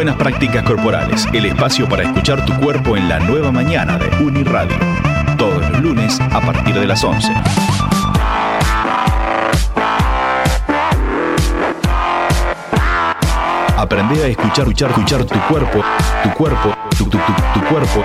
Buenas Prácticas Corporales, el espacio para escuchar tu cuerpo en la nueva mañana de Uniradio. Todos los lunes a partir de las 11. Aprende a escuchar tu cuerpo, tu cuerpo.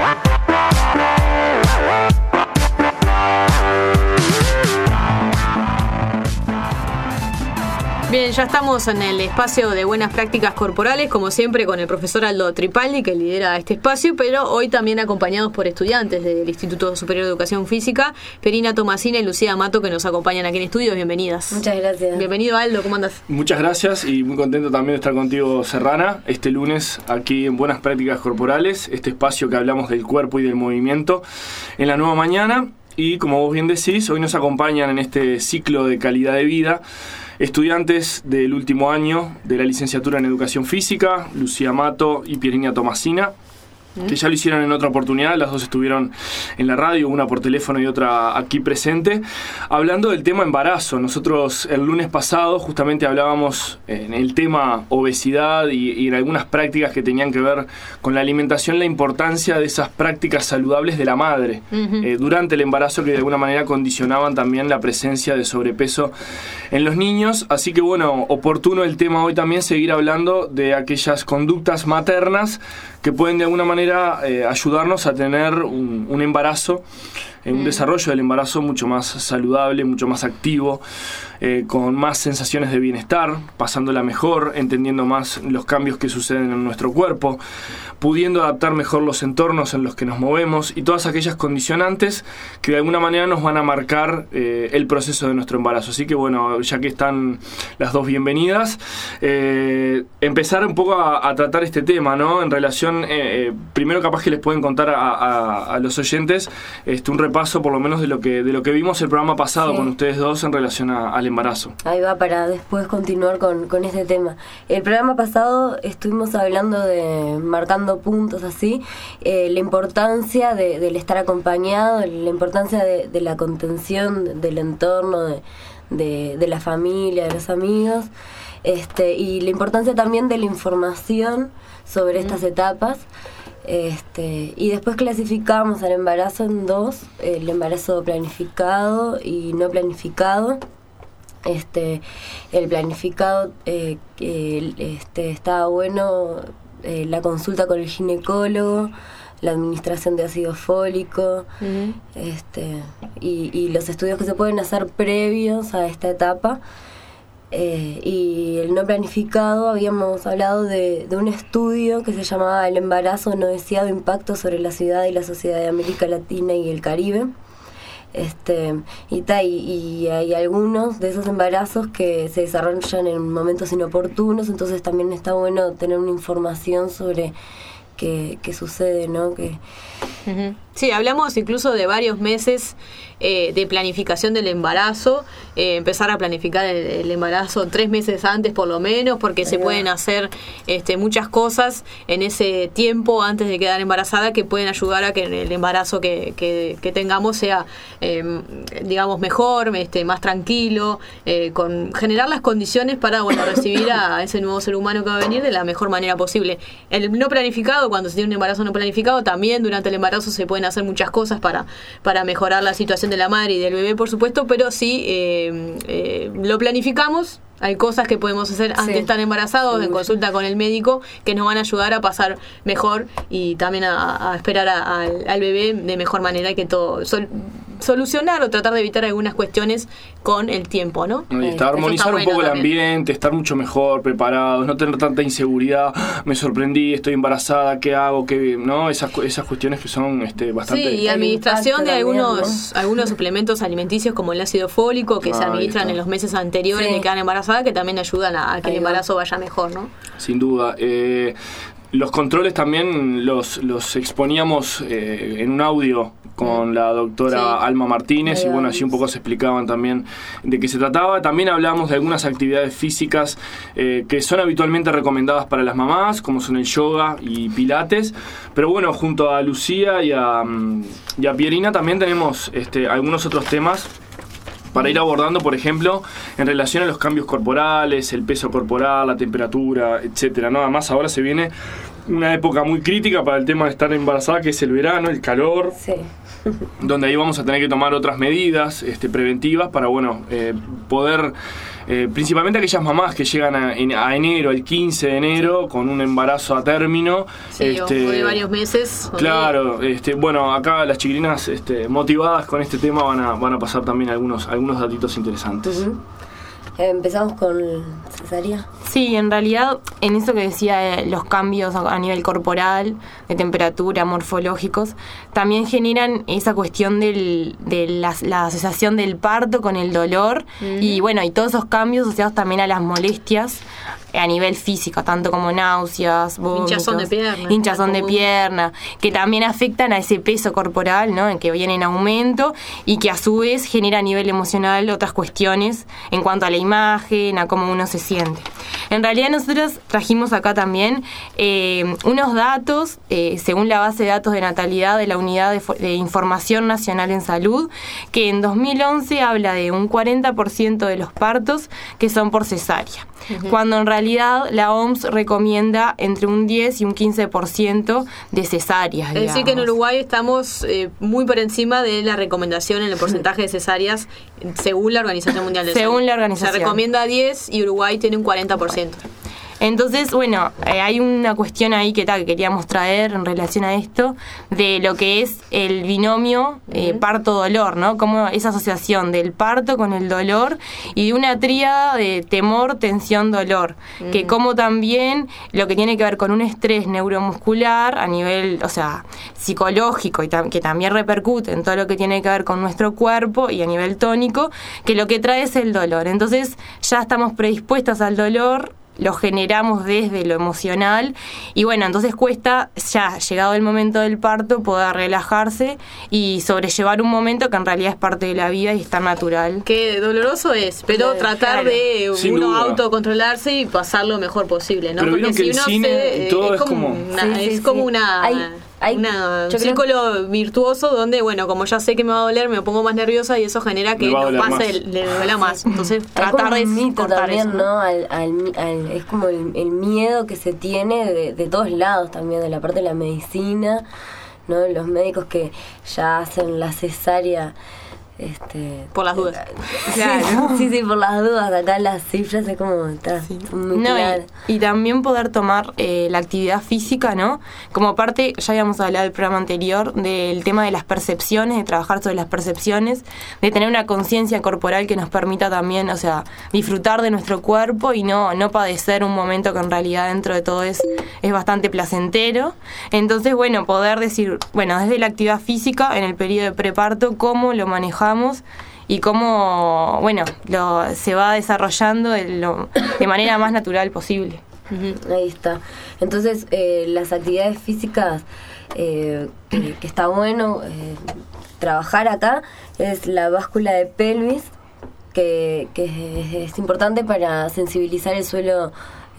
Bien, ya estamos en el espacio de Buenas Prácticas Corporales, como siempre con el profesor Aldo Tripaldi, que lidera este espacio, pero hoy también acompañados por estudiantes del Instituto Superior de Educación Física, Pierina Tomasina y Lucía Mato, que nos acompañan aquí en estudios. Bienvenidas. Muchas gracias. Bienvenido, Aldo, ¿cómo andas? Muchas gracias y muy contento también de estar contigo, Serrana, este lunes aquí en Buenas Prácticas Corporales, este espacio que hablamos del cuerpo y del movimiento en la nueva mañana. Y como vos bien decís, hoy nos acompañan en este ciclo de calidad de vida estudiantes del último año de la licenciatura en Educación Física, Lucía Mato y Pierina Tomasina, que ya lo hicieron en otra oportunidad. Las dos estuvieron en la radio, una por teléfono y otra aquí presente, hablando del tema embarazo. Nosotros el lunes pasado justamente hablábamos en el tema obesidad y en algunas prácticas que tenían que ver con la alimentación, la importancia de esas prácticas saludables de la madre durante el embarazo, que de alguna manera condicionaban también la presencia de sobrepeso en los niños. Así que bueno, oportuno el tema hoy también seguir hablando de aquellas conductas maternas que pueden de alguna manera ayudarnos a tener un embarazo, un desarrollo del embarazo mucho más saludable, mucho más activo, con más sensaciones de bienestar, pasándola mejor, entendiendo más los cambios que suceden en nuestro cuerpo, pudiendo adaptar mejor los entornos en los que nos movemos y todas aquellas condicionantes que de alguna manera nos van a marcar el proceso de nuestro embarazo. Así que bueno, ya que están las dos bienvenidas, empezar un poco a tratar este tema, ¿no? En relación, primero capaz que les pueden contar a los oyentes un repaso por lo menos de lo que vimos el programa pasado con ustedes dos en relación al embarazo. Ahí va, para después continuar con este tema. El programa pasado estuvimos hablando de marcando puntos así, la importancia del estar acompañado, la importancia de la contención del entorno, de la familia, de los amigos, y la importancia también de la información sobre estas etapas. Y después clasificamos al embarazo en dos: el embarazo planificado y no planificado. El planificado, está bueno la consulta con el ginecólogo, la administración de ácido fólico, y los estudios que se pueden hacer previos a esta etapa. Y el no planificado, habíamos hablado de un estudio que se llamaba El embarazo no deseado, impacto sobre la ciudad y la sociedad de América Latina y el Caribe. Y hay algunos de esos embarazos que se desarrollan en momentos inoportunos, entonces también está bueno tener una información sobre qué sucede, ¿no? Sí, hablamos incluso de varios meses de planificación del embarazo, empezar a planificar el embarazo 3 meses antes por lo menos, porque se pueden hacer muchas cosas en ese tiempo antes de quedar embarazada que pueden ayudar a que el embarazo que tengamos sea, digamos, mejor, más tranquilo, con generar las condiciones para recibir a ese nuevo ser humano que va a venir de la mejor manera posible. El no planificado, cuando se tiene un embarazo no planificado, también durante el embarazo se pueden hacer muchas cosas para mejorar la situación de la madre y del bebé, por supuesto, pero si lo planificamos, hay cosas que podemos hacer antes de estar embarazados, en consulta con el médico, que nos van a ayudar a pasar mejor y también a esperar al bebé de mejor manera, y que todo solucionar o tratar de evitar algunas cuestiones con el tiempo, ¿no? Y armonizar un poco el ambiente, estar mucho mejor preparados, no tener tanta inseguridad. Me sorprendí, estoy embarazada, ¿qué hago? ¿No? Esas cuestiones que son bastante... Sí, y administración de algunos suplementos alimenticios como el ácido fólico, que se administran en los meses anteriores de quedar embarazada, que también ayudan a que el embarazo vaya mejor, ¿no? Sin duda. Los controles también los exponíamos en un audio con la doctora Alma Martínez, y bueno, allí un poco se explicaban también de qué se trataba. También hablamos de algunas actividades físicas que son habitualmente recomendadas para las mamás, como son el yoga y pilates. Pero bueno, junto a Lucía y a Pierina también tenemos algunos otros temas para ir abordando, por ejemplo, en relación a los cambios corporales, el peso corporal, la temperatura, etcétera, ¿no? Además, ahora se viene una época muy crítica para el tema de estar embarazada, que es el verano, el calor. Sí. Donde ahí vamos a tener que tomar otras medidas preventivas para, poder, principalmente aquellas mamás que llegan a enero, el 15 de enero, con un embarazo a término. Sí, o de varios meses. Claro, acá las chiquilinas motivadas con este tema van a pasar también algunos datitos interesantes. Uh-huh. Empezamos con cesárea. Sí, en realidad, en eso que decía, los cambios a nivel corporal, de temperatura, morfológicos, también generan esa cuestión de la asociación del parto con el dolor, y todos esos cambios asociados también a las molestias a nivel físico, tanto como náuseas, vómitos, hinchazón de pierna, que también afectan a ese peso corporal, ¿no?, en que viene en aumento, y que a su vez genera a nivel emocional otras cuestiones en cuanto a la imagen, a cómo uno se siente. En realidad nosotros trajimos acá también unos datos, según la base de datos de natalidad de la Unidad de Información Nacional en Salud, que en 2011 habla de un 40% de los partos que son por cesárea, cuando en realidad la OMS recomienda entre un 10 y un 15% de cesáreas. Es decir, que en Uruguay estamos muy por encima de la recomendación en el porcentaje de cesáreas según la Organización Mundial de Salud. Según la organización. Se recomienda 10 y Uruguay tiene un 40%. Entonces, hay una cuestión ahí que queríamos traer en relación a esto, de lo que es el binomio parto-dolor, ¿no? Como esa asociación del parto con el dolor y de una tríada de temor, tensión, dolor, que como también lo que tiene que ver con un estrés neuromuscular a nivel, psicológico, y que también repercute en todo lo que tiene que ver con nuestro cuerpo y a nivel tónico, que lo que trae es el dolor. Entonces, ya estamos predispuestas al dolor, lo generamos desde lo emocional, y entonces cuesta, ya llegado el momento del parto, poder relajarse y sobrellevar un momento que en realidad es parte de la vida y es tan natural. Qué doloroso es, pero tratar de uno autocontrolarse y pasar lo mejor posible, ¿no? Pero porque si uno es como un círculo virtuoso donde, como ya sé que me va a doler, me pongo más nerviosa y eso genera que no pase, le duela más. Entonces, tratar de cortar también, eso, ¿no? Es como el miedo que se tiene de todos lados también, de la parte de la medicina, ¿no? Los médicos que ya hacen la cesárea por las dudas. Claro. Sí, por las dudas. Acá las cifras es como muy claras. Y también poder tomar la actividad física, ¿no? Como parte, ya habíamos hablado del programa anterior, del tema de las percepciones, de trabajar sobre las percepciones, de tener una conciencia corporal que nos permita también, disfrutar de nuestro cuerpo y no padecer un momento que en realidad dentro de todo es bastante placentero. Entonces, poder decir, desde la actividad física en el periodo de preparto, cómo lo manejamos y cómo se va desarrollando de manera más natural posible. Ahí está. Entonces, las actividades físicas que está bueno trabajar acá es la báscula de pelvis, que es importante para sensibilizar el suelo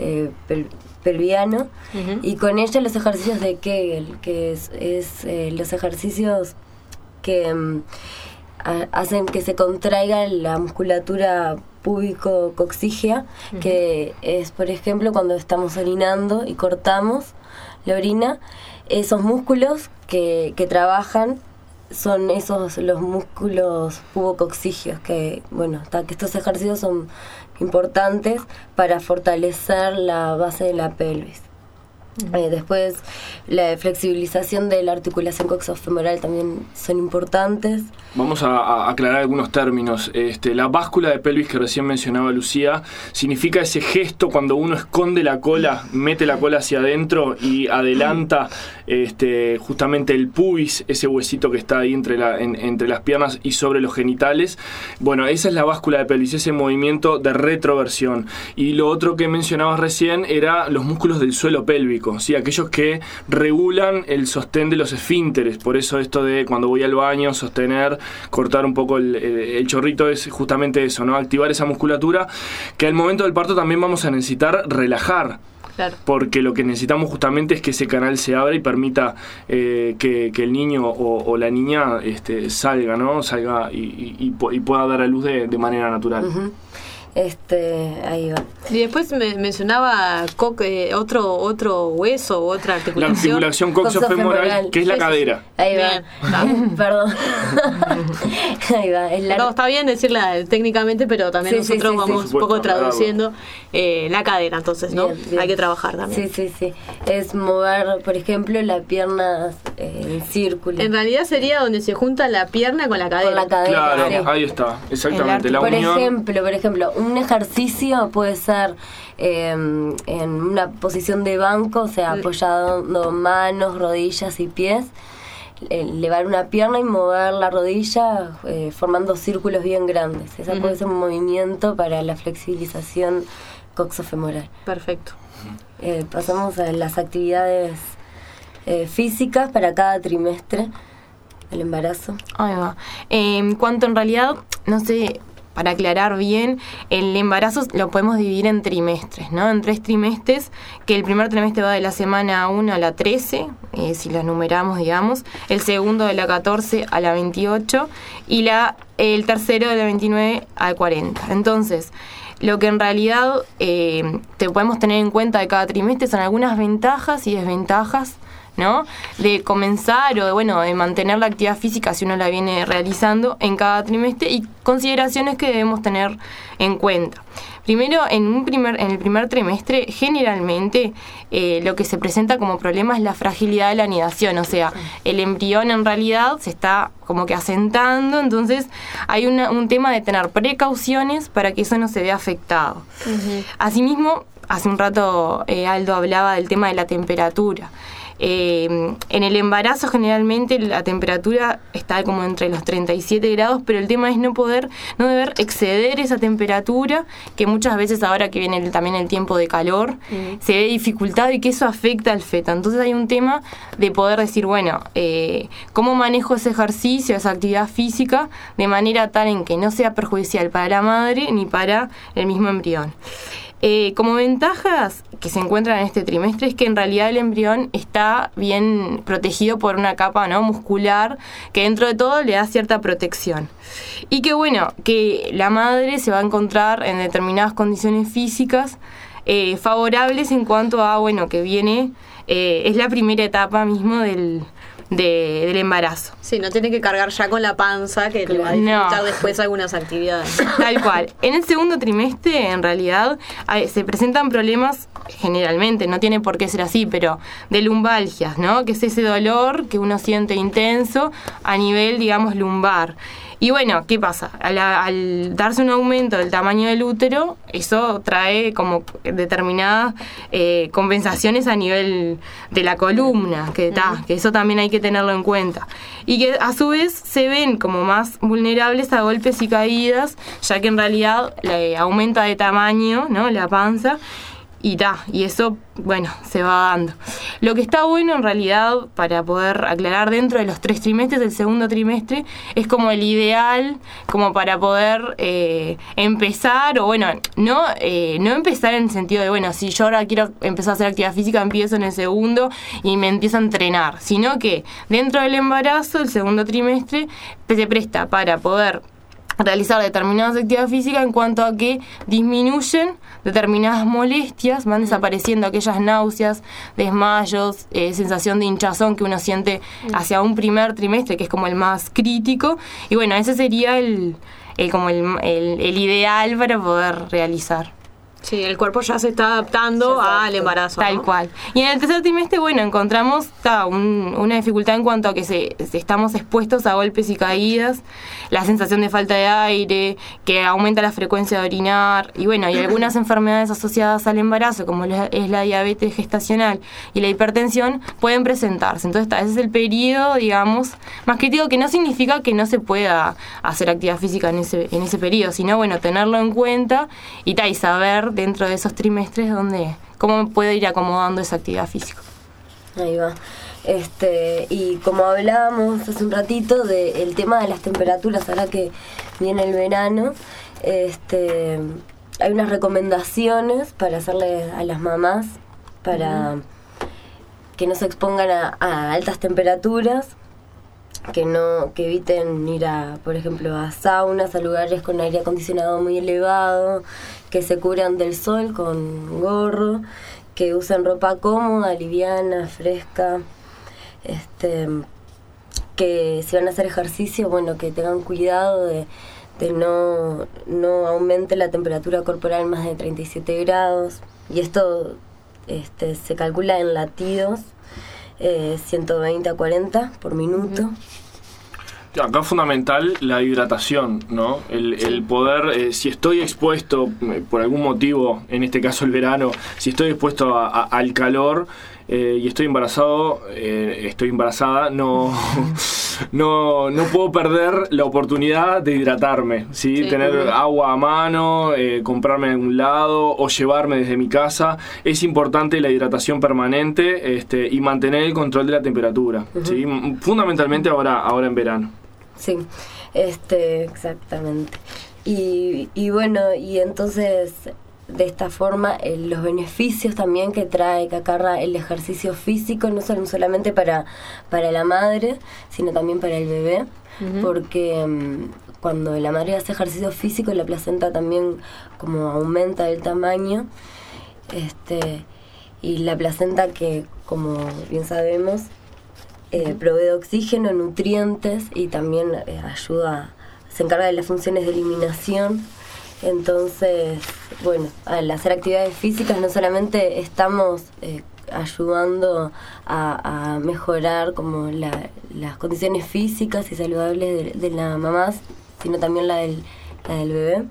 pelviano, y con ella los ejercicios de Kegel, que es los ejercicios que hacen que se contraiga la musculatura púbico-coxígea, que es, por ejemplo, cuando estamos orinando y cortamos la orina, esos músculos que trabajan son los músculos pubocoxígeos, que estos ejercicios son importantes para fortalecer la base de la pelvis. Después, la flexibilización de la articulación coxofemoral también son importantes. Vamos a aclarar algunos términos. La báscula de pelvis que recién mencionaba Lucía significa ese gesto cuando uno esconde la cola, mete la cola hacia adentro y adelanta justamente el pubis, ese huesito que está ahí entre las piernas y sobre los genitales. Esa es la báscula de pelvis, ese movimiento de retroversión. Y lo otro que mencionabas recién era los músculos del suelo pélvico, ¿sí? Aquellos que regulan el sostén de los esfínteres. Por eso esto de cuando voy al baño, sostener, cortar un poco el chorrito, es justamente eso, ¿no? Activar esa musculatura que al momento del parto también vamos a necesitar relajar. Claro. Porque lo que necesitamos justamente es que ese canal se abra y permita que el niño o la niña salga, ¿no? Salga y pueda dar a luz de manera natural. Ahí va. Y después mencionaba otro hueso, otra La articulación. articulación coxofemoral, que es la cadera. Ahí Bien. va. Perdón. Ahí va. Es la... No, está bien decirla técnicamente, pero también Sí, sí, nosotros sí, vamos sí. un poco Por supuesto, traduciendo la cadera, entonces, ¿no? Bien, bien. Hay que trabajar también. Sí. Es mover, por ejemplo, la pierna en círculo. En realidad sería donde se junta la pierna con la cadera. Con la cadera. Claro, Sí. ahí está, exactamente. La Por unión. ejemplo, un ejercicio puede ser en una posición de banco, o sea, apoyando manos, rodillas y pies, elevar una pierna y mover la rodilla formando círculos bien grandes. Ese puede ser un movimiento para la flexibilización coxofemoral. Perfecto. Pasamos a las actividades físicas para cada trimestre del embarazo. Ahí va. En cuanto en realidad, no sé, para aclarar bien, el embarazo lo podemos dividir en trimestres, ¿no? En 3 trimestres, que el primer trimestre va de la semana 1 a la 13, si las numeramos, digamos, el segundo de la 14 a la 28 y el tercero de la 29 a 40. Entonces, lo que en realidad te podemos tener en cuenta de cada trimestre son algunas ventajas y desventajas, ¿no? De comenzar o de mantener la actividad física si uno la viene realizando en cada trimestre y consideraciones que debemos tener en cuenta. Primero, en el primer trimestre, generalmente lo que se presenta como problema es la fragilidad de la anidación, o sea, el embrión en realidad se está como que asentando, entonces hay un tema de tener precauciones para que eso no se vea afectado. Asimismo, hace un rato Aldo hablaba del tema de la temperatura. En el embarazo generalmente la temperatura está como entre los 37 grados, pero el tema es no deber exceder esa temperatura, que muchas veces ahora que viene también el tiempo de calor, se ve dificultado y que eso afecta al feto. Entonces hay un tema de poder decir, ¿cómo manejo ese ejercicio, esa actividad física, de manera tal en que no sea perjudicial para la madre ni para el mismo embrión? Como ventajas que se encuentran en este trimestre es que en realidad el embrión está bien protegido por una capa, ¿no?, muscular que dentro de todo le da cierta protección. Y que la madre se va a encontrar en determinadas condiciones físicas favorables en cuanto a, que viene, es la primera etapa mismo del embarazo. Sí, no tiene que cargar ya con la panza, que le va a dificultar después algunas actividades. Tal cual. En el segundo trimestre, en realidad, se presentan problemas, generalmente, no tiene por qué ser así, pero de lumbalgias, ¿no? Que es ese dolor que uno siente intenso a nivel, digamos, lumbar. Y ¿qué pasa? Al darse un aumento del tamaño del útero, eso trae como determinadas compensaciones a nivel de la columna, que eso también hay que tenerlo en cuenta. Y que a su vez se ven como más vulnerables a golpes y caídas, ya que en realidad aumenta de tamaño, ¿no?, la panza. Y eso, se va dando. Lo que está bueno en realidad, para poder aclarar, dentro de los 3 trimestres, el segundo trimestre es como el ideal, como para poder empezar, o no empezar en el sentido de, si yo ahora quiero empezar a hacer actividad física, empiezo en el segundo y me empiezo a entrenar, sino que dentro del embarazo, el segundo trimestre, se presta para poder realizar determinadas actividades físicas en cuanto a que disminuyen determinadas molestias, van desapareciendo aquellas náuseas, desmayos, sensación de hinchazón que uno siente hacia un primer trimestre, que es como el más crítico, y ese sería el ideal para poder realizar. Sí, el cuerpo ya se está adaptando al embarazo. Tal cual. Y en el tercer trimestre, encontramos una dificultad en cuanto a que estamos expuestos a golpes y caídas, la sensación de falta de aire, que aumenta la frecuencia de orinar, y y algunas enfermedades asociadas al embarazo, como es la diabetes gestacional y la hipertensión, pueden presentarse. Entonces, ese es el periodo, digamos, más crítico, que no significa que no se pueda hacer actividad física en ese periodo, sino, tenerlo en cuenta y saber dentro de esos trimestres cómo puedo ir acomodando esa actividad física. Ahí va. Y como hablábamos hace un ratito del tema de las temperaturas, ahora que viene el verano, hay unas recomendaciones para hacerle a las mamás para que no se expongan a altas temperaturas. que eviten ir por ejemplo, a saunas, a lugares con aire acondicionado muy elevado, que se cubran del sol con gorro, que usen ropa cómoda, liviana, fresca, que si van a hacer ejercicio, bueno, que tengan cuidado de no aumente la temperatura corporal más de 37 grados, y esto se calcula en latidos, 120 a 40 por minuto. Acá es fundamental la hidratación, ¿no? El poder, si estoy expuesto por algún motivo, en este caso el verano, si estoy expuesto al calor y estoy embarazada, no puedo perder la oportunidad de hidratarme, ¿sí? Sí. Tener agua a mano, comprarme en algún lado o llevarme desde mi casa. Es importante la hidratación permanente y mantener el control de la temperatura, ¿sí? Fundamentalmente ahora en verano. Sí, exactamente. Y bueno, y entonces de esta forma los beneficios también que acarrea el ejercicio físico, no son solamente para la madre, sino también para el bebé, porque cuando la madre hace ejercicio físico, la placenta también como aumenta el tamaño, y la placenta, que como bien sabemos, provee de oxígeno, nutrientes, y también se encarga de las funciones de eliminación. Entonces, bueno, al hacer actividades físicas no solamente estamos ayudando a mejorar como las condiciones físicas y saludables de la mamá, sino también la del bebé.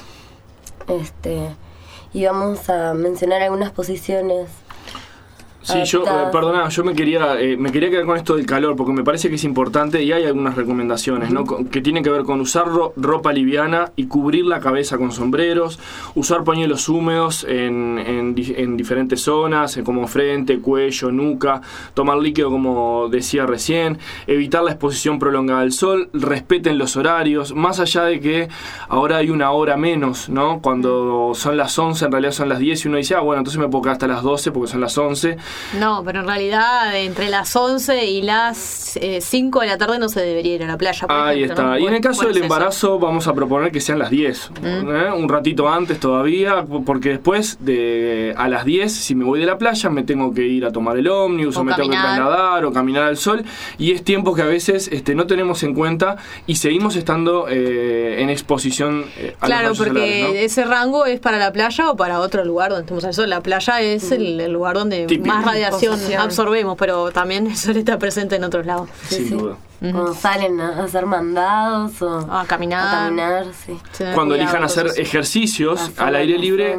Y vamos a mencionar algunas posiciones. Sí, perdona, yo me quería quedar con esto del calor, porque me parece que es importante, y hay algunas recomendaciones, ¿no? Que tienen que ver con usar ropa liviana y cubrir la cabeza con sombreros, usar pañuelos húmedos en diferentes zonas, como frente, cuello, nuca, tomar líquido como decía recién, evitar la exposición prolongada al sol, respeten los horarios, más allá de que ahora hay una hora menos, ¿no? Cuando son las 11, en realidad son las 10, y uno dice, bueno, entonces me puedo quedar hasta las 12 porque son las 11. No, pero en realidad entre las 11 y las 5 de la tarde no se debería ir a la playa, por Ahí ejemplo, está. ¿no? Y en el caso del embarazo vamos a proponer que sean las 10. Un ratito antes todavía, porque después a las 10, si me voy de la playa, me tengo que ir a tomar el ómnibus, o me tengo que trasladar, o caminar al sol. Y es tiempo que a veces no tenemos en cuenta y seguimos estando en exposición a claro, los porque rayos solares, ¿no? ese rango es para la playa o para otro lugar donde estemos al sol. La playa es el lugar donde Típico. más radiación absorbemos, pero también el sol está presente en otros lados. Sin duda. Cuando salen a hacer mandados o a caminar, sí. Cuando elijan hacer ejercicios al aire libre.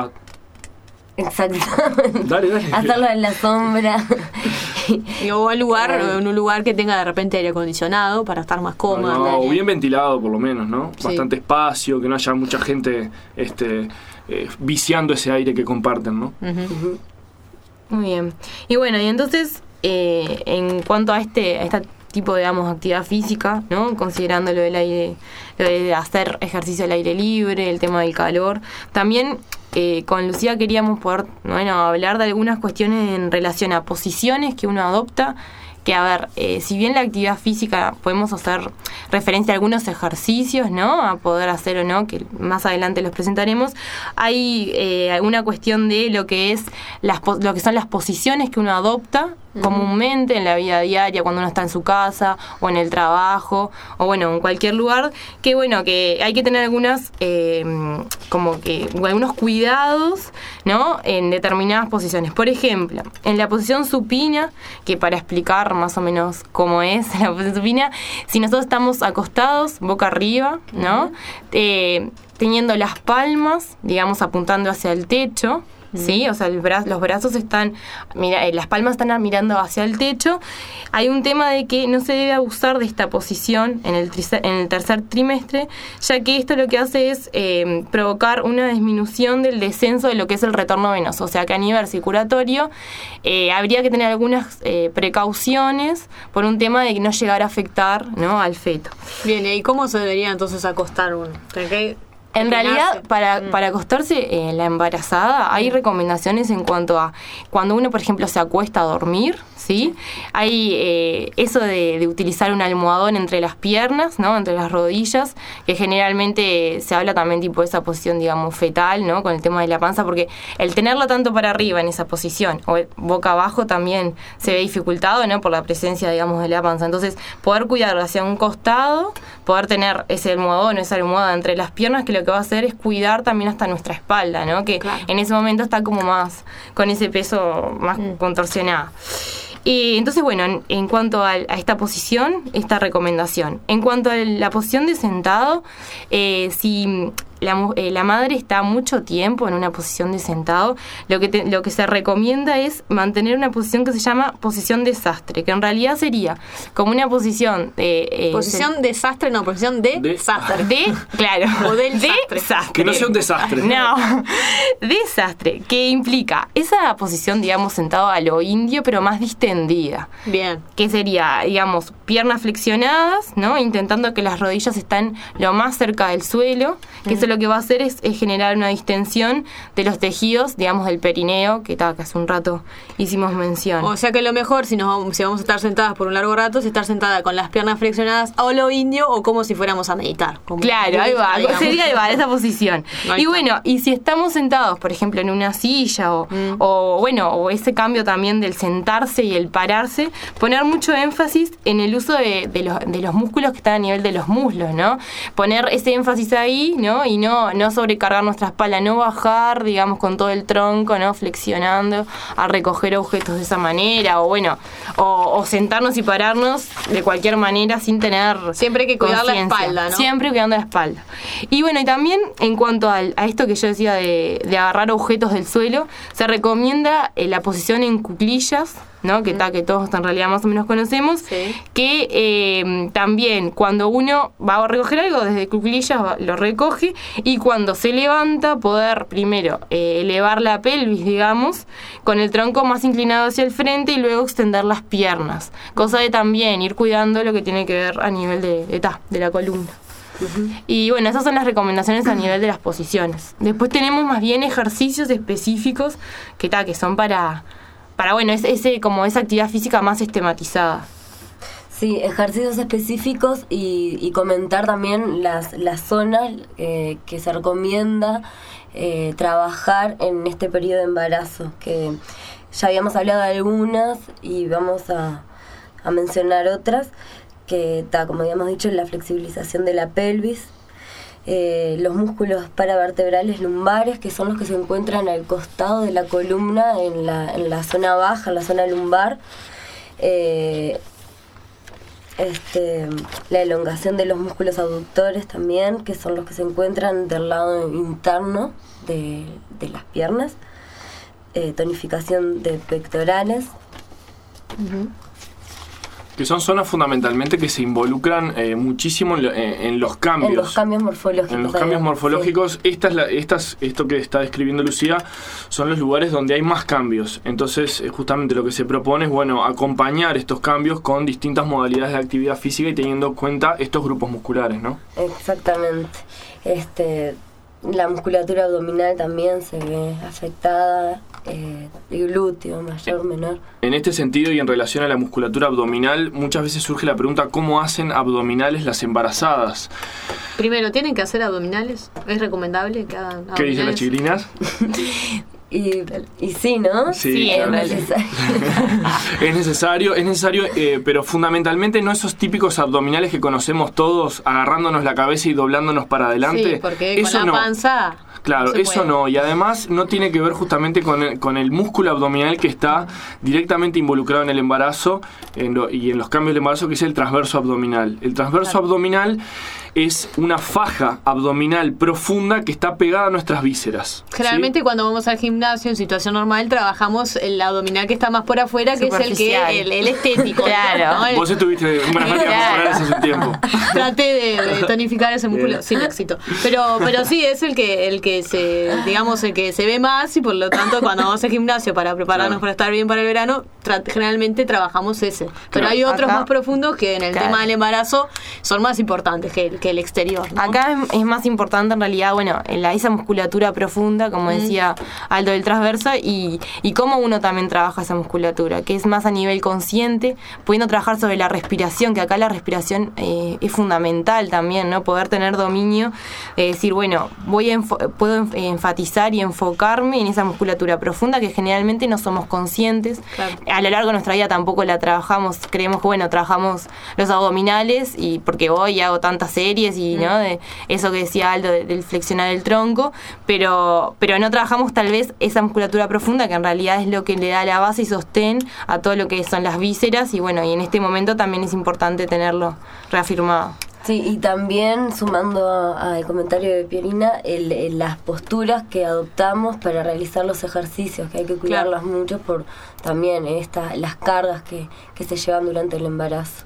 Exactamente. Dale. Hacerlo en la sombra. O en un lugar que tenga de repente aire acondicionado para estar más cómodo. O bien ventilado por lo menos, ¿no? Sí. Bastante espacio, que no haya mucha gente viciando ese aire que comparten, ¿no? Muy bien. Y bueno, y entonces, en cuanto a este tipo, digamos, actividad física, ¿no? Considerando lo de hacer ejercicio al aire libre, el tema del calor, también con Lucía queríamos poder, bueno, hablar de algunas cuestiones en relación a posiciones que uno adopta, que a ver, si bien la actividad física podemos hacer referencia a algunos ejercicios, ¿no? A poder hacer o no, que más adelante los presentaremos, hay alguna cuestión de lo que es lo que son las posiciones que uno adopta comúnmente en la vida diaria, cuando uno está en su casa o en el trabajo o bueno, en cualquier lugar, que bueno, que hay que tener algunos cuidados, ¿no? En determinadas posiciones. Por ejemplo, en la posición supina, que para explicar más o menos cómo es la posición supina, si nosotros estamos acostados, boca arriba, ¿no? Teniendo las palmas, digamos, apuntando hacia el techo, ¿sí? O sea, los brazos están, las palmas están mirando hacia el techo. Hay un tema de que no se debe abusar de esta posición en el tercer trimestre, ya que esto lo que hace es provocar una disminución del descenso de lo que es el retorno venoso. O sea, que a nivel circulatorio habría que tener algunas precauciones por un tema de no llegar a afectar, ¿no? Al feto. Bien, ¿y cómo se debería entonces acostar uno? En realidad, para acostarse la embarazada, hay recomendaciones en cuanto a cuando uno, por ejemplo, se acuesta a dormir, ¿sí? Hay eso de utilizar un almohadón entre las piernas, ¿no? Entre las rodillas, que generalmente se habla también tipo de esa posición, digamos, fetal, ¿no? Con el tema de la panza, porque el tenerla tanto para arriba en esa posición o boca abajo también se ve dificultado, ¿no? Por la presencia, digamos, de la panza. Entonces, poder cuidarlo hacia un costado, poder tener ese almohadón o esa almohada entre las piernas, que lo que va a hacer es cuidar también hasta nuestra espalda, ¿no? Que en ese momento está como más con ese peso más contorsionado. Y entonces, bueno, en cuanto a esta posición, esta recomendación. En cuanto a la posición de sentado, si la madre está mucho tiempo en una posición de sentado, lo que se recomienda es mantener una posición que se llama posición desastre, que en realidad sería como una posición posición desastre, no, posición de desastre. Claro. O del desastre. Que no sea un desastre. No, desastre, que implica esa posición, digamos, sentado a lo indio, pero más distendida. Bien. Que sería, digamos, piernas flexionadas, ¿no? Intentando que las rodillas estén lo más cerca del suelo, que eso lo que va a hacer es generar una distensión de los tejidos, digamos, del perineo, que hace un rato hicimos mención. O sea que lo mejor, si vamos a estar sentadas por un largo rato, es estar sentada con las piernas flexionadas a lo indio o como si fuéramos a meditar. Claro, ahí va, sería esa posición. Y bueno, y si estamos sentados, por ejemplo, en una silla o ese cambio también del sentarse y el pararse, poner mucho énfasis en el uso de los músculos que están a nivel de los muslos, ¿no? Poner ese énfasis ahí, ¿no? Y no sobrecargar nuestra espalda, no bajar, digamos, con todo el tronco, ¿no? Flexionando a recoger objetos de esa manera, o sentarnos y pararnos de cualquier manera sin tener siempre hay que cuidar la espalda, ¿no? Siempre cuidando la espalda. Y bueno, y también en cuanto a esto que yo decía de agarrar objetos del suelo, se recomienda la posición en cuclillas, ¿no? Que todos en realidad más o menos conocemos, sí. Que también cuando uno va a recoger algo desde cuclillas lo recoge, y cuando se levanta poder primero elevar la pelvis, digamos, con el tronco más inclinado hacia el frente, y luego extender las piernas, cosa de también ir cuidando lo que tiene que ver a nivel de la columna. Y bueno, esas son las recomendaciones a nivel de las posiciones. Después tenemos más bien ejercicios específicos que son para bueno, como esa actividad física más sistematizada. Sí, ejercicios específicos y comentar también las zonas que se recomienda trabajar en este periodo de embarazo, que ya habíamos hablado de algunas y vamos a mencionar otras, que como habíamos dicho, la flexibilización de la pelvis, los músculos paravertebrales lumbares, que son los que se encuentran al costado de la columna, en la zona baja, en la zona lumbar, la elongación de los músculos aductores también, que son los que se encuentran del lado interno de las piernas, tonificación de pectorales. Que son zonas fundamentalmente que se involucran muchísimo en los cambios. En los cambios morfológicos. En los cambios morfológicos. Sí. Esto que está describiendo Lucía son los lugares donde hay más cambios. Entonces, justamente lo que se propone es, acompañar estos cambios con distintas modalidades de actividad física y teniendo en cuenta estos grupos musculares, ¿no? Exactamente. La musculatura abdominal también se ve afectada, el glúteo mayor, menor. En este sentido y en relación a la musculatura abdominal, muchas veces surge la pregunta: ¿cómo hacen abdominales las embarazadas? Primero, ¿tienen que hacer abdominales? ¿Es recomendable que hagan abdominales? ¿Qué dicen las chiquilinas? Y sí, ¿no? Sí, es necesario. Es necesario, pero fundamentalmente no esos típicos abdominales que conocemos todos, agarrándonos la cabeza y doblándonos para adelante. Sí, porque eso con la panza... Claro, eso no, y además no tiene que ver justamente con el músculo abdominal que está directamente involucrado en el embarazo y en los cambios del embarazo, que es el transverso abdominal. El transverso abdominal es una faja abdominal profunda que está pegada a nuestras vísceras. Generalmente, ¿sí? Cuando vamos al gimnasio en situación normal trabajamos el abdominal que está más por afuera, que es el estético. Claro. ¿no? Vos estuviste en unas prácticas corporales hace un tiempo. Traté de tonificar ese músculo sin éxito. Pero sí, es el que se ve más, y por lo tanto cuando vamos al gimnasio para prepararnos para estar bien para el verano, generalmente trabajamos ese. Pero hay otros más profundos que en el tema del embarazo son más importantes que él. que el exterior, ¿no? Acá es más importante en realidad, bueno, esa musculatura profunda, como decía Aldo, del transverso, y cómo uno también trabaja esa musculatura, que es más a nivel consciente, pudiendo trabajar sobre la respiración, que acá la respiración es fundamental también, ¿no? Poder tener dominio, decir, bueno, puedo enfatizar y enfocarme en esa musculatura profunda que generalmente no somos conscientes. Claro. A lo largo de nuestra vida tampoco la trabajamos, creemos que, bueno, trabajamos los abdominales, y porque hoy hago tantas series y ¿no? De eso que decía Aldo del flexionar el tronco, pero no trabajamos tal vez esa musculatura profunda, que en realidad es lo que le da la base y sostén a todo lo que son las vísceras, y bueno, y en este momento también es importante tenerlo reafirmado. Sí, y también sumando al comentario de Pierina, las posturas que adoptamos para realizar los ejercicios, que hay que cuidarlas mucho por también las cargas que se llevan durante el embarazo.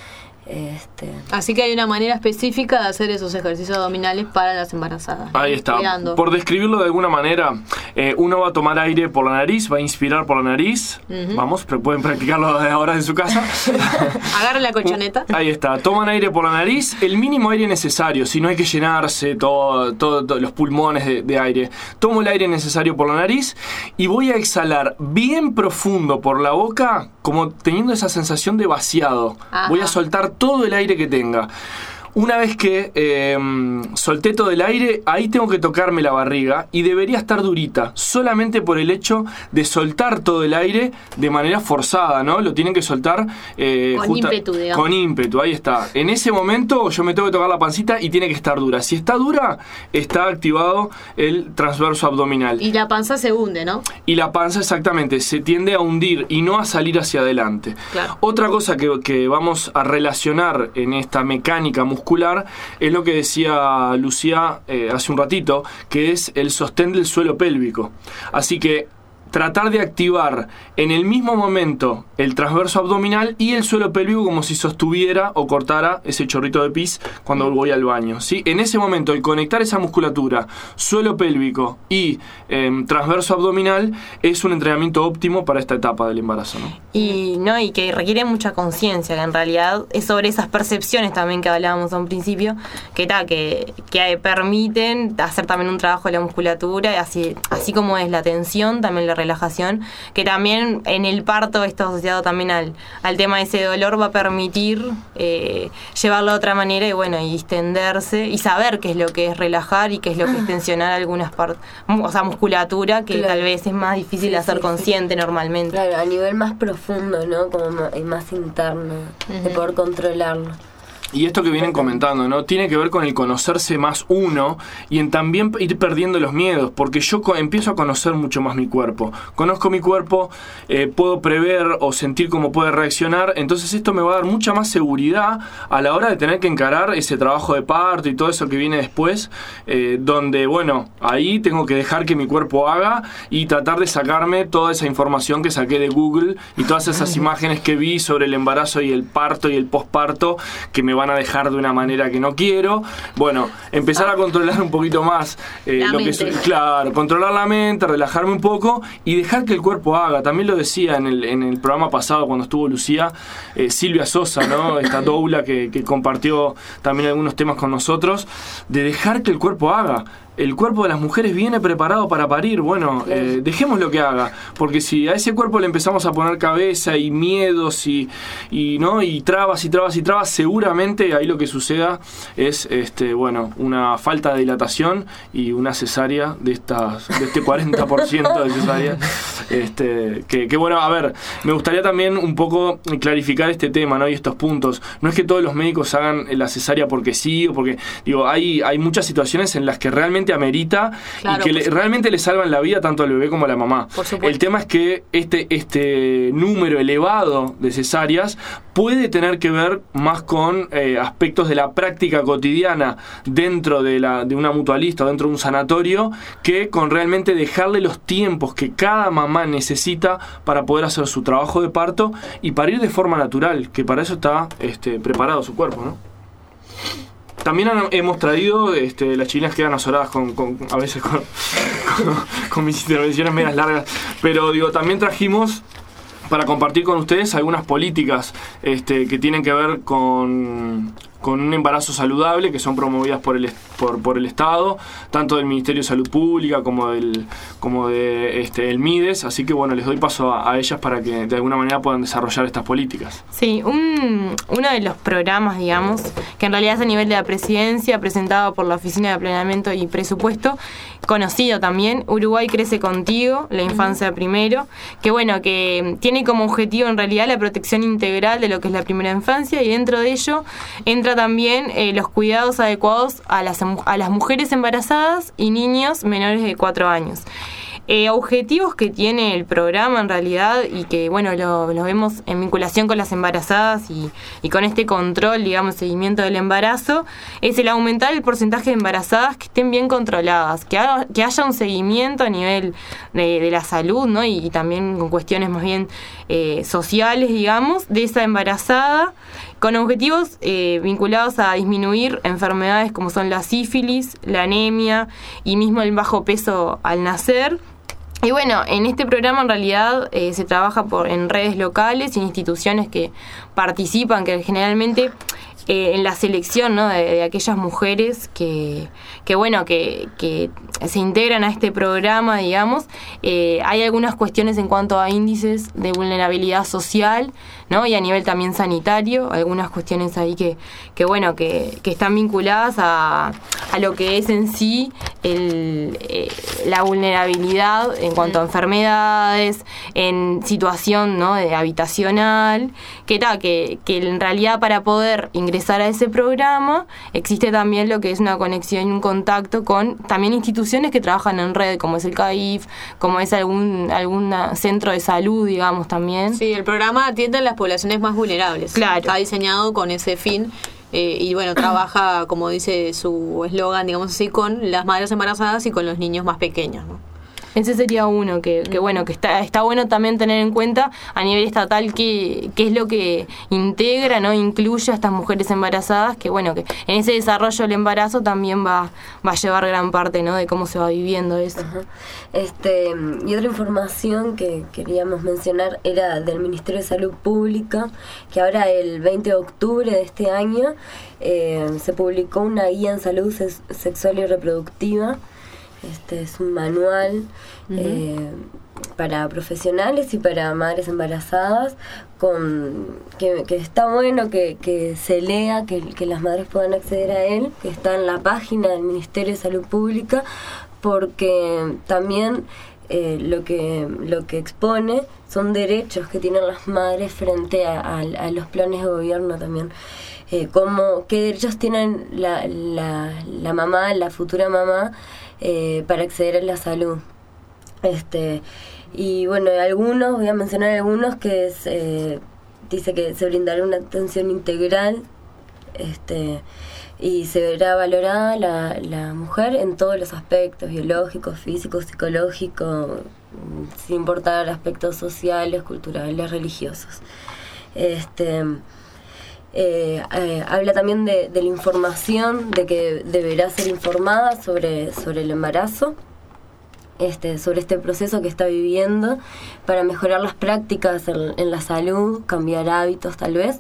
Así que hay una manera específica de hacer esos ejercicios abdominales para las embarazadas. Ahí está. Cuidando. Por describirlo de alguna manera, uno va a tomar aire por la nariz, va a inspirar por la nariz. Vamos, pero pueden practicarlo ahora en su casa. Agarren la colchoneta. Ahí está. Toman aire por la nariz, el mínimo aire necesario, si no hay que llenarse todo los pulmones de aire. Tomo el aire necesario por la nariz y voy a exhalar bien profundo por la boca, como teniendo esa sensación de vaciado. Ajá. Voy a soltar todo el aire que tenga. Una vez que solté todo el aire, ahí tengo que tocarme la barriga y debería estar durita, solamente por el hecho de soltar todo el aire de manera forzada, ¿no? Lo tienen que soltar con ímpetu, digamos. Con ímpetu, ahí está. En ese momento yo me tengo que tocar la pancita y tiene que estar dura. Si está dura, está activado el transverso abdominal. Y la panza se hunde, ¿no? Y la panza, exactamente, se tiende a hundir y no a salir hacia adelante. Claro. Otra cosa que vamos a relacionar en esta mecánica muscular es lo que decía Lucía hace un ratito, que es el sostén del suelo pélvico. Así que tratar de activar en el mismo momento el transverso abdominal y el suelo pélvico como si sostuviera o cortara ese chorrito de pis cuando voy al baño, ¿sí? En ese momento, el conectar esa musculatura, suelo pélvico y transverso abdominal, es un entrenamiento óptimo para esta etapa del embarazo, ¿no? Y que requiere mucha conciencia, que en realidad es sobre esas percepciones también que hablábamos a un principio, que permiten hacer también un trabajo de la musculatura, así como es la tensión, también la relajación, que también en el parto, esto asociado también al tema de ese dolor, va a permitir llevarlo de otra manera y bueno, y distenderse y saber qué es lo que es relajar y qué es lo que es tensionar algunas partes, o sea, musculatura que tal vez es más difícil de hacer consciente normalmente. Claro, a nivel más profundo, ¿no? Como más interno, de poder controlarlo. Y esto que vienen comentando, ¿no? Tiene que ver con el conocerse más uno y en también ir perdiendo los miedos, porque yo empiezo a conocer mucho más mi cuerpo. Conozco mi cuerpo, puedo prever o sentir cómo puede reaccionar, entonces esto me va a dar mucha más seguridad a la hora de tener que encarar ese trabajo de parto y todo eso que viene después, donde, bueno, ahí tengo que dejar que mi cuerpo haga y tratar de sacarme toda esa información que saqué de Google y todas esas imágenes que vi sobre el embarazo y el parto y el posparto que me van a dejar de una manera que no quiero. Bueno, empezar a controlar un poquito más claro, controlar la mente, relajarme un poco y dejar que el cuerpo haga. También lo decía en el programa pasado cuando estuvo Lucía, Silvia Sosa, ¿no? Esta doula que compartió también algunos temas con nosotros, de dejar que el cuerpo haga. El cuerpo de las mujeres viene preparado para parir. Bueno, dejemos lo que haga, porque si a ese cuerpo le empezamos a poner cabeza y miedos y trabas, seguramente ahí lo que suceda es una falta de dilatación y una cesárea de este 40% de cesárea. Que bueno, a ver, me gustaría también un poco clarificar este tema, ¿no? Y estos puntos. No es que todos los médicos hagan la cesárea porque sí, o porque, hay muchas situaciones en las que realmente amerita, claro, y que realmente le salvan la vida tanto al bebé como a la mamá. El tema es que este número elevado de cesáreas puede tener que ver más con aspectos de la práctica cotidiana dentro de una mutualista o dentro de un sanatorio, que con realmente dejarle los tiempos que cada mamá necesita para poder hacer su trabajo de parto y parir de forma natural, que para eso está preparado su cuerpo, ¿no? También hemos traído, las chilenas quedan azoradas a veces con mis intervenciones medias largas, pero también trajimos para compartir con ustedes algunas políticas que tienen que ver con con un embarazo saludable, que son promovidas por el Estado, tanto del Ministerio de Salud Pública como del el MIDES. Así que bueno, les doy paso a ellas para que de alguna manera puedan desarrollar estas políticas. Sí, uno de los programas, digamos, que en realidad es a nivel de la presidencia, presentado por la Oficina de Planeamiento y Presupuesto, conocido también, Uruguay Crece Contigo, la infancia primero, que bueno, que tiene como objetivo en realidad la protección integral de lo que es la primera infancia, y dentro de ello entra también los cuidados adecuados a las mujeres embarazadas y niños menores de 4 años. Objetivos que tiene el programa en realidad, y que bueno, lo vemos en vinculación con las embarazadas y con este control, digamos, seguimiento del embarazo, es el aumentar el porcentaje de embarazadas que estén bien controladas, que haya un seguimiento a nivel de la salud, ¿no? Y también con cuestiones más bien sociales, digamos, de esa embarazada, con objetivos vinculados a disminuir enfermedades como son la sífilis, la anemia y mismo el bajo peso al nacer. Y bueno, en este programa en realidad se trabaja en redes locales y instituciones que participan, que generalmente en la selección, ¿no?, de aquellas mujeres que se integran a este programa, digamos. Hay algunas cuestiones en cuanto a índices de vulnerabilidad social, ¿no?, y a nivel también sanitario, algunas cuestiones ahí que están vinculadas a lo que es en sí la vulnerabilidad en cuanto a enfermedades, en situación, ¿no?, de habitacional, que en realidad para poder ingresar a ese programa existe también lo que es una conexión y un contacto con también instituciones que trabajan en red, como es el CAIF, como es algún centro de salud, digamos, también. Sí, el programa atiende a las poblaciones más vulnerables. Claro. Está diseñado con ese fin. Y bueno, trabaja, como dice su eslogan, digamos así, con las madres embarazadas y con los niños más pequeños, ¿no? Ese sería uno que está bueno también tener en cuenta a nivel estatal qué es lo que integra, ¿no?, incluye a estas mujeres embarazadas, que bueno, que en ese desarrollo del embarazo también va a llevar gran parte, ¿no?, de cómo se va viviendo eso. Ajá. Y otra información que queríamos mencionar era del Ministerio de Salud Pública, que ahora el 20 de octubre de este año se publicó una guía en salud sexual y reproductiva. Es un manual para profesionales y para madres embarazadas, que está bueno que se lea, que las madres puedan acceder a él, que está en la página del Ministerio de Salud Pública, porque también lo que expone son derechos que tienen las madres frente a los planes de gobierno también. Qué derechos tienen la mamá, la futura mamá, para acceder a la salud. Y bueno, voy a mencionar algunos, que dice que se brindará una atención integral, y se verá valorada la mujer en todos los aspectos, biológicos, físicos, psicológicos, sin importar aspectos sociales, culturales, religiosos. Habla también de la información, de que deberá ser informada sobre el embarazo, sobre este proceso que está viviendo, para mejorar las prácticas en la salud, cambiar hábitos tal vez.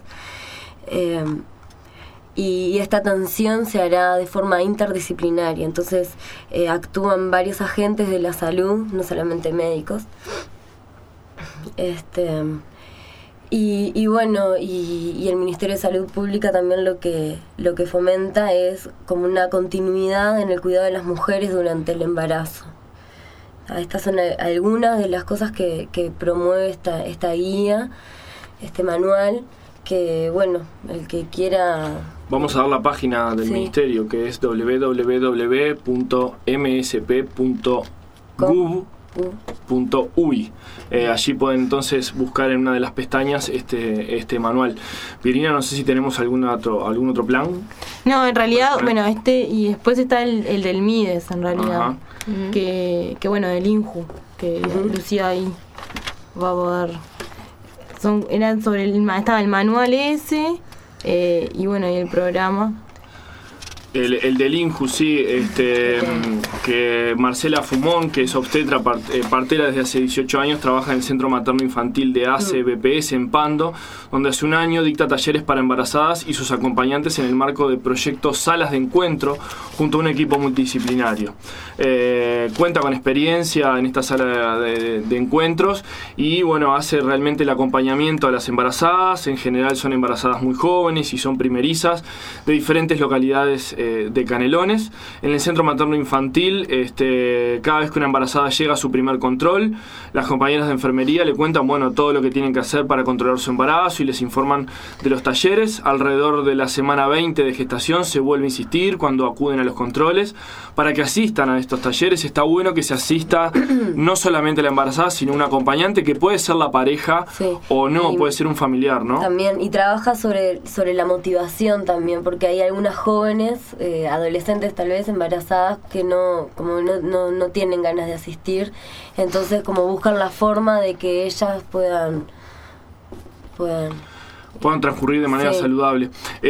Y esta atención se hará de forma interdisciplinaria, entonces actúan varios agentes de la salud, no solamente médicos. Y bueno, y el Ministerio de Salud Pública también lo que fomenta es como una continuidad en el cuidado de las mujeres durante el embarazo. Estas son algunas de las cosas que promueve esta guía, este manual, que bueno, el que quiera... Vamos a dar la página del Ministerio, que es www.msp.gov.uy. Allí pueden entonces buscar en una de las pestañas este manual. Virginia, no sé si tenemos algún otro plan. No, en realidad, bueno, y después está el del MIDES, en realidad. Ajá. Que bueno, del INJU, que Lucía ahí va a poder... estaba el manual ese, y bueno, y el programa. El del INJU, sí, que Marcela Fumón, que es obstetra partera desde hace 18 años, trabaja en el Centro Materno Infantil de ACE BPS en Pando, donde hace un año dicta talleres para embarazadas y sus acompañantes en el marco de proyectos Salas de Encuentro, junto a un equipo multidisciplinario. Cuenta con experiencia en esta sala de encuentros y, bueno, hace realmente el acompañamiento a las embarazadas. En general son embarazadas muy jóvenes y son primerizas de diferentes localidades de Canelones. En el Centro Materno Infantil, cada vez que una embarazada llega a su primer control, las compañeras de enfermería le cuentan, bueno, todo lo que tienen que hacer para controlar su embarazo y les informan de los talleres. Alrededor de la semana 20 de gestación se vuelve a insistir cuando acuden a los controles para que asistan a estos talleres. Está bueno que se asista no solamente la embarazada, sino un acompañante que puede ser la pareja, sí, o no, puede ser un familiar, ¿no? También, y trabaja sobre la motivación también, porque hay algunas jóvenes, adolescentes tal vez, embarazadas, que no tienen ganas de asistir, entonces como buscan la forma de que ellas puedan transcurrir de manera, sí, saludable.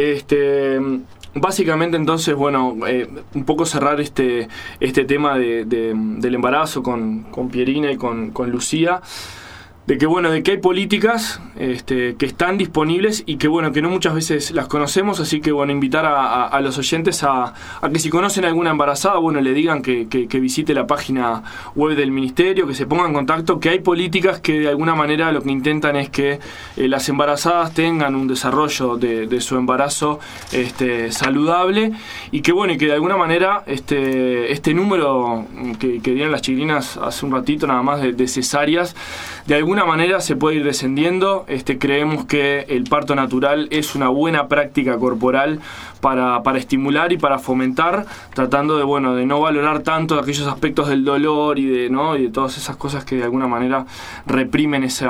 Básicamente, entonces, bueno, un poco cerrar este tema del embarazo con Pierina y con Lucía, de que hay políticas que están disponibles y que, bueno, que no muchas veces las conocemos, así que, bueno, invitar a los oyentes a que si conocen a alguna embarazada, bueno, le digan que visite la página web del Ministerio, que se ponga en contacto, que hay políticas que de alguna manera lo que intentan es que las embarazadas tengan un desarrollo de su embarazo saludable y que, bueno, y que de alguna manera este número que dieron las chiquilinas hace un ratito nada más de cesáreas, de alguna manera se puede ir descendiendo. Creemos que el parto natural es una buena práctica corporal para estimular y para fomentar, tratando de no valorar tanto aquellos aspectos del dolor y de todas esas cosas que de alguna manera reprimen ese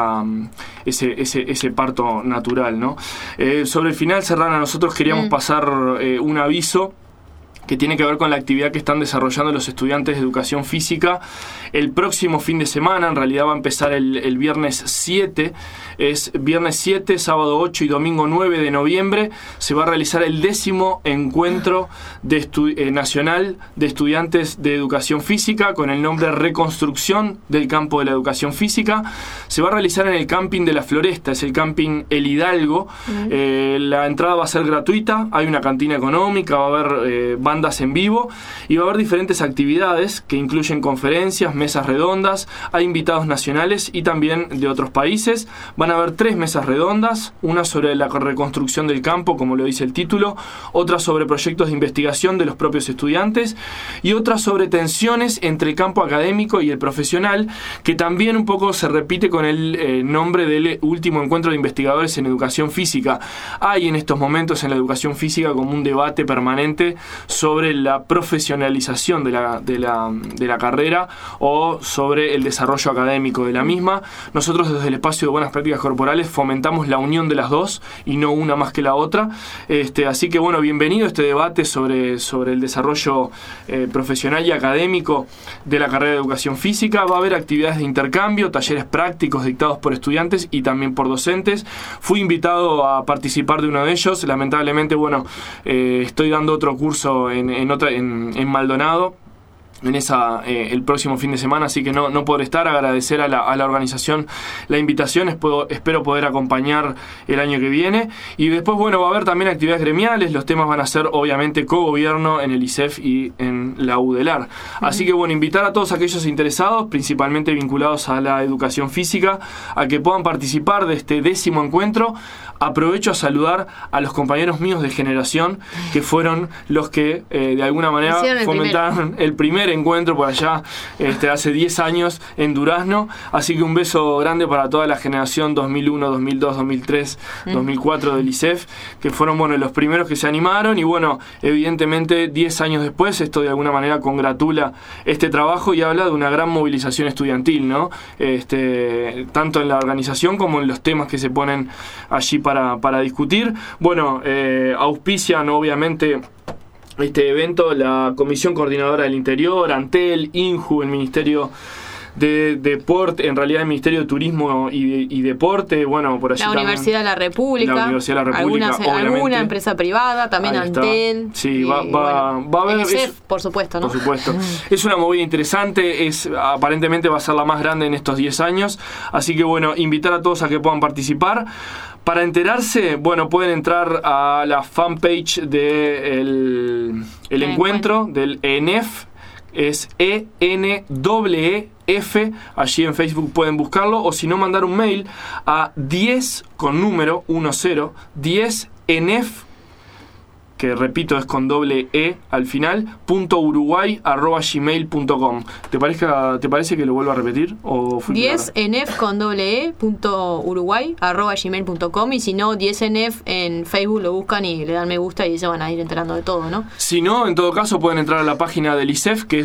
parto natural, ¿no? Sobre el final, Serrana, nosotros queríamos pasar un aviso que tiene que ver con la actividad que están desarrollando los estudiantes de educación física el próximo fin de semana. En realidad va a empezar el viernes 7, es viernes 7, sábado 8 y domingo 9 de noviembre. Se va a realizar el 10º encuentro nacional de estudiantes de educación física con el nombre Reconstrucción del campo de la educación física. Se va a realizar en el camping de la Floresta, es el camping El Hidalgo. La entrada va a ser gratuita, hay una cantina económica, va a haber bandas en vivo y va a haber diferentes actividades que incluyen conferencias, mesas redondas, hay invitados nacionales y también de otros países. Van a haber 3 mesas redondas, una sobre la reconstrucción del campo, como lo dice el título, otra sobre proyectos de investigación de los propios estudiantes y otra sobre tensiones entre el campo académico y el profesional, que también un poco se repite con el nombre del último encuentro de investigadores en educación física. Hay en estos momentos en la educación física como un debate permanente sobre la profesionalización de la carrera o sobre el desarrollo académico de la misma. Nosotros desde el espacio de buenas prácticas corporales fomentamos la unión de las dos y no una más que la otra. Así que, bueno, bienvenido a este debate sobre el desarrollo profesional y académico de la carrera de educación física. Va a haber actividades de intercambio, talleres prácticos dictados por estudiantes y también por docentes. Fui invitado a participar de uno de ellos. Lamentablemente, bueno, estoy dando otro curso en Maldonado el próximo fin de semana, así que no podré estar. Agradecer a la organización la invitación, espero poder acompañar el año que viene. Y después, bueno, va a haber también actividades gremiales. Los temas van a ser obviamente cogobierno en el ISEF y en la UDELAR. Así que, bueno, invitar a todos aquellos interesados, principalmente vinculados a la educación física, a que puedan participar de este 10º encuentro. Aprovecho a saludar a los compañeros míos de generación, que fueron los que de alguna manera fomentaron el primer encuentro por allá hace 10 años en Durazno. Así que un beso grande para toda la generación 2001, 2002, 2003, 2004 del ISEF, que fueron, bueno, los primeros que se animaron. Y, bueno, evidentemente 10 años después esto de alguna manera congratula este trabajo y habla de una gran movilización estudiantil, ¿no? Tanto en la organización como en los temas que se ponen allí para discutir. Bueno, auspician obviamente este evento la Comisión Coordinadora del Interior, ANTEL, INJU, el Ministerio de deporte, en realidad el Ministerio de Turismo y Deporte, bueno, por allí la Universidad de la República, alguna empresa privada, también Antel. Sí, va a haber... UNICEF, por supuesto, ¿no? Por supuesto. Es una movida interesante, aparentemente va a ser la más grande en estos 10 años, así que bueno, invitar a todos a que puedan participar. Para enterarse, bueno, pueden entrar a la fanpage del encuentro del ENEF, es ENEEF, allí en Facebook pueden buscarlo, o si no, mandar un mail a 10 con número 10enef, que repito es con doble E al final, .uruguay@gmail.com. ¿Te parece que lo vuelvo a repetir? 10enef con doble E .uruguay@gmail.com, y si no, 10enef en Facebook lo buscan y le dan me gusta y se van a ir enterando de todo, ¿no? Si no, en todo caso pueden entrar a la página del ISEF, que es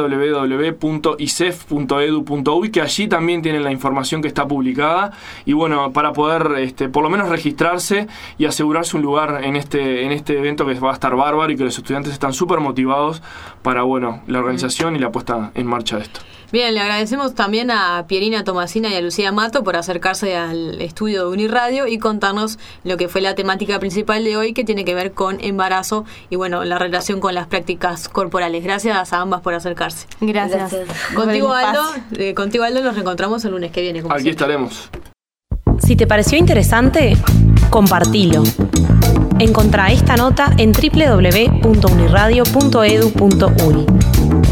www.isef.edu.uy, que allí también tienen la información que está publicada, y bueno, para poder por lo menos registrarse y asegurarse un lugar en este evento que va a estar bárbaro y que los estudiantes están súper motivados para, bueno, la organización y la puesta en marcha de esto. Bien, le agradecemos también a Pierina Tomasina y a Lucía Mato por acercarse al estudio de Uniradio y contarnos lo que fue la temática principal de hoy, que tiene que ver con embarazo y, bueno, la relación con las prácticas corporales. Gracias a ambas por acercarse. Gracias. Contigo, Aldo, nos reencontramos el lunes que viene. Aquí estaremos. Si te pareció interesante, compartilo. Encontrá esta nota en www.uniradio.edu.uy.